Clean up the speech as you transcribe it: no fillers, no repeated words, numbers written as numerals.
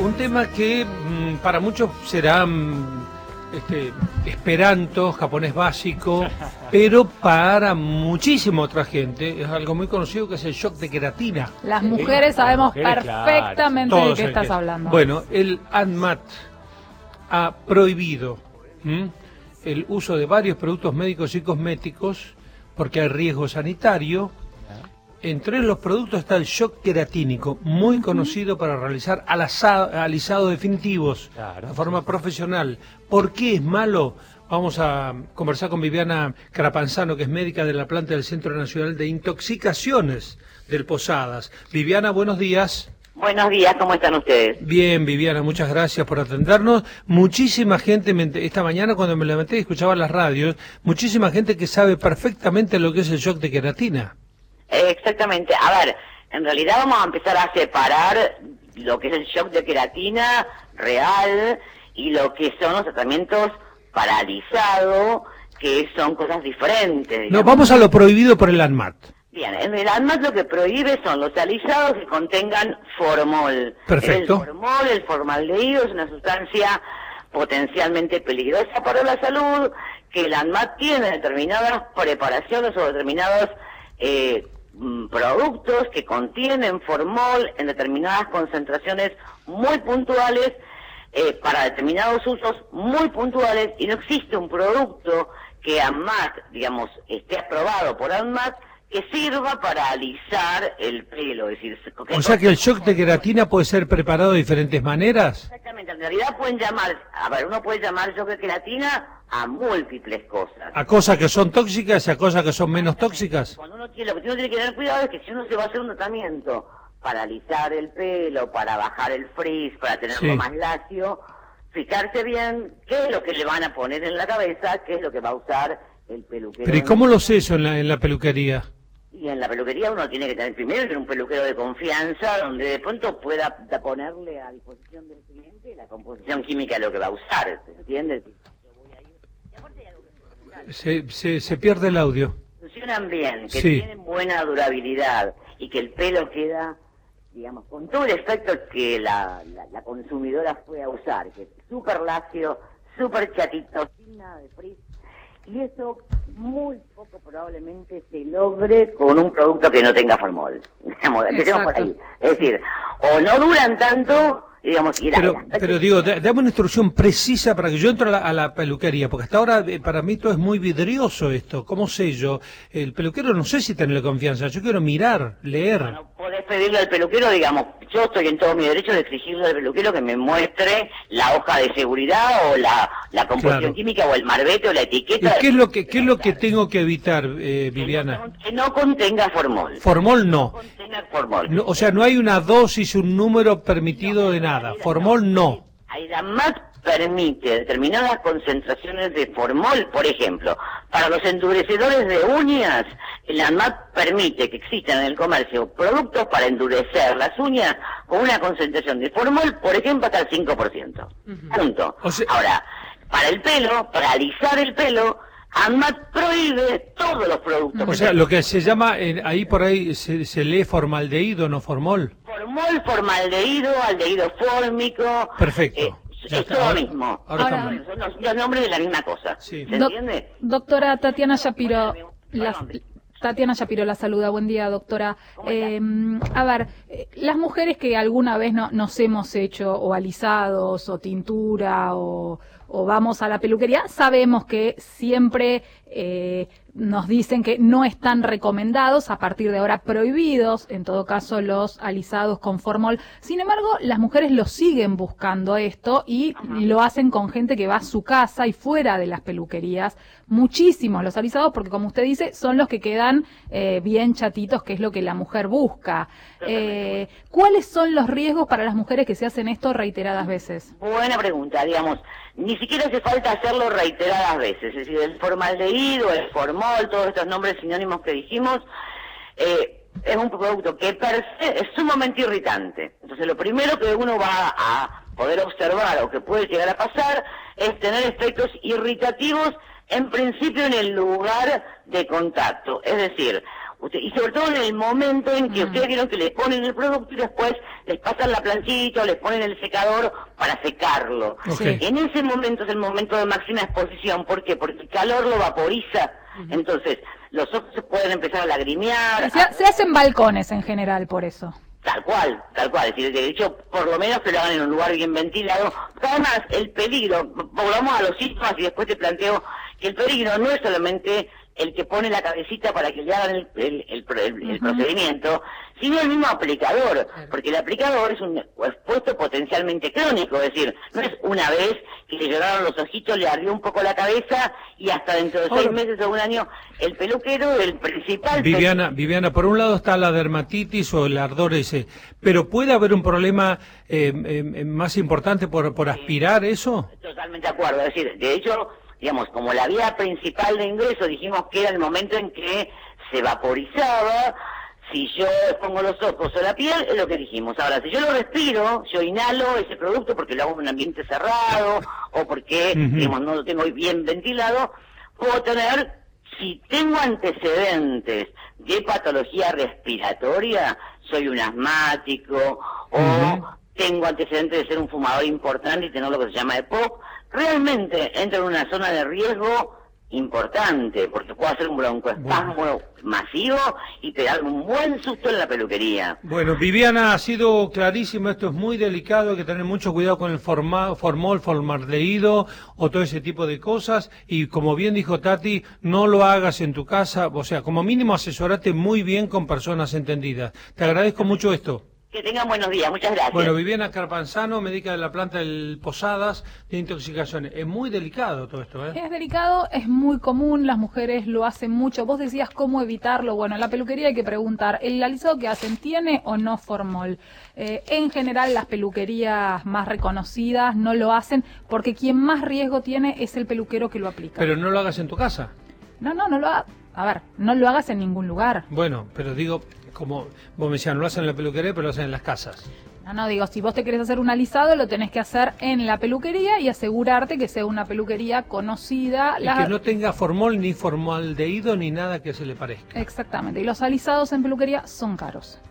un tema que para muchos será esperanto, japonés básico, pero para muchísima otra gente es algo muy conocido que es el shock de queratina. Las mujeres sabemos perfectamente de qué estás hablando. hablando. Bueno, el ANMAT ha prohibido el uso de varios productos médicos y cosméticos porque hay riesgo sanitario. Entre los productos está el shock queratínico, muy conocido para realizar alisados definitivos de forma profesional. ¿Por qué es malo? Vamos a conversar con Viviana Carapanzano, que es médica de la planta del Centro Nacional de Intoxicaciones del Posadas. Viviana, buenos días. Buenos días, ¿cómo están ustedes? Bien, Viviana, muchas gracias por atendernos. Muchísima gente, esta mañana cuando me levanté y escuchaba las radios, muchísima gente que sabe perfectamente lo que es el shock de queratina. Exactamente. A ver, en realidad vamos a empezar a separar lo que es el shock de queratina real y lo que son los tratamientos para alisado, que son cosas diferentes. Digamos. No, vamos a lo prohibido por el ANMAT. Bien, en el ANMAT lo que prohíbe son los alisados que contengan formol. Perfecto. El formaldehído es una sustancia potencialmente peligrosa para la salud, que el ANMAT tiene determinadas preparaciones o determinados productos que contienen formol en determinadas concentraciones muy puntuales para determinados usos muy puntuales, y no existe un producto que ANMAT, digamos, esté aprobado por ANMAT que sirva para alisar el pelo. Es decir, o sea que el shock de queratina puede ser preparado de diferentes maneras. Exactamente, en realidad pueden llamar, uno puede llamar shock de queratina a múltiples cosas. A cosas que son tóxicas y a cosas que son menos tóxicas. Cuando lo que uno tiene que tener cuidado es que si uno se va a hacer un tratamiento para alisar el pelo, para bajar el frizz, para tenerlo más lacio, fijarse bien qué es lo que le van a poner en la cabeza, qué es lo que va a usar el peluquero. Pero ¿y cómo lo sé eso en la peluquería? Y en la peluquería uno tiene que tener primero un peluquero de confianza donde de pronto pueda ponerle a disposición del cliente la composición química de lo que va a usar, ¿se entiende? Se pierde el audio. Funcionan bien, que tienen buena durabilidad y que el pelo queda, digamos, con todo el efecto que la consumidora fue a usar, que es súper lacio, súper chatito, sin nada de frizz. Y eso muy poco probablemente se logre con un producto que no tenga formol. Digamos, empecemos por ahí. Es decir, o no duran tanto, digamos, pero digo, dame una instrucción precisa para que yo entre a la peluquería, porque hasta ahora para mí todo es muy vidrioso esto. ¿Cómo sé yo? El peluquero no sé si tenerle confianza, yo quiero mirar, leer. Bueno, podés pedirle al peluquero, digamos, yo estoy en todo mi derecho de exigirle al peluquero que me muestre la hoja de seguridad o la composición química o el marbete o la etiqueta. ¿Y qué es lo que tengo que evitar, Viviana? Que no contenga formol. Formol no. Que no contenga formol. No, o sea, no hay una dosis, un número permitido de nada. Formol no. ANMAT permite determinadas concentraciones de formol, por ejemplo, para los endurecedores de uñas, el ANMAT permite que existan en el comercio productos para endurecer las uñas con una concentración de formol, por ejemplo, hasta el 5%. Punto. Ahora, para el pelo, para alisar el pelo, ANMAT prohíbe todos los productos. O sea, lo que se llama, ahí por ahí se lee formaldehído, no formol. Formol, formaldehído, aldehído fórmico. Perfecto. Es todo lo mismo. Ahora son los nombres de la misma cosa. Sí. ¿Se entiende? Doctora Tatiana Shapiro, Tatiana Shapiro la saluda. Buen día, doctora. A ver, las mujeres que alguna vez nos hemos hecho o alisados o tintura o vamos a la peluquería, sabemos que siempre nos dicen que no están recomendados, a partir de ahora prohibidos, en todo caso los alisados con formol. Sin embargo, las mujeres lo siguen buscando esto y lo hacen con gente que va a su casa y fuera de las peluquerías. Muchísimos los alisados, porque como usted dice, son los que quedan bien chatitos, que es lo que la mujer busca. ¿Cuáles son los riesgos para las mujeres que se hacen esto reiteradas veces? Buena pregunta, digamos. Ni siquiera hace falta hacerlo reiteradas veces, es decir, el formaldehído, el formol, todos estos nombres sinónimos que dijimos, es un producto que per se es sumamente irritante. Entonces lo primero que uno va a poder observar o que puede llegar a pasar es tener efectos irritativos en principio en el lugar de contacto. Es decir, y sobre todo en el momento en que ustedes vieron que le ponen el producto y después les pasan la planchita o les ponen el secador para secarlo. Okay. En ese momento es el momento de máxima exposición. ¿Por qué? Porque el calor lo vaporiza. Entonces, los ojos se pueden empezar a lagrimear. Se hacen balcones en general por eso. Tal cual. Es decir, de hecho, por lo menos que lo hagan en un lugar bien ventilado. Además, el peligro, volvamos a los síntomas y después te planteo que el peligro no es solamente el que pone la cabecita para que le hagan el procedimiento, sino el mismo aplicador, porque el aplicador es un expuesto potencialmente crónico, es decir, no es una vez que le lloraron los ojitos, le ardió un poco la cabeza y hasta dentro de 6 meses o un año el peluquero, el principal... Viviana, por un lado está la dermatitis o el ardor ese, pero ¿puede haber un problema más importante por aspirar eso? Totalmente de acuerdo, es decir, de hecho... Digamos, como la vía principal de ingreso, dijimos que era el momento en que se vaporizaba. Si yo pongo los ojos o la piel, es lo que dijimos. Ahora, si yo lo respiro, yo inhalo ese producto porque lo hago en un ambiente cerrado o porque, digamos, no lo tengo bien ventilado, puedo tener, si tengo antecedentes de patología respiratoria, soy un asmático o tengo antecedentes de ser un fumador importante y tener lo que se llama EPOC, realmente entra en una zona de riesgo importante, porque puedo hacer un broncoespasmo masivo y pegarme un buen susto en la peluquería. Bueno, Viviana, ha sido clarísimo, esto es muy delicado, hay que tener mucho cuidado con el formaldehído o todo ese tipo de cosas, y como bien dijo Tati, no lo hagas en tu casa, o sea, como mínimo asesorate muy bien con personas entendidas. Te agradezco mucho esto. Que tengan buenos días, muchas gracias. Bueno, Viviana Carpanzano, médica de la planta del Posadas de intoxicaciones. Es muy delicado todo esto, ¿eh? Es delicado, es muy común, las mujeres lo hacen mucho. Vos decías cómo evitarlo. Bueno, en la peluquería hay que preguntar, ¿el alisado que hacen tiene o no formol? En general, las peluquerías más reconocidas no lo hacen porque quien más riesgo tiene es el peluquero que lo aplica. Pero no lo hagas en tu casa. No lo hagas. A ver, no lo hagas en ningún lugar. Bueno, pero digo, como vos me decías, no lo hacen en la peluquería, pero lo hacen en las casas. No, digo, si vos te querés hacer un alisado, lo tenés que hacer en la peluquería y asegurarte que sea una peluquería conocida. Y que no tenga formol, ni formaldehído, ni nada que se le parezca. Exactamente, y los alisados en peluquería son caros.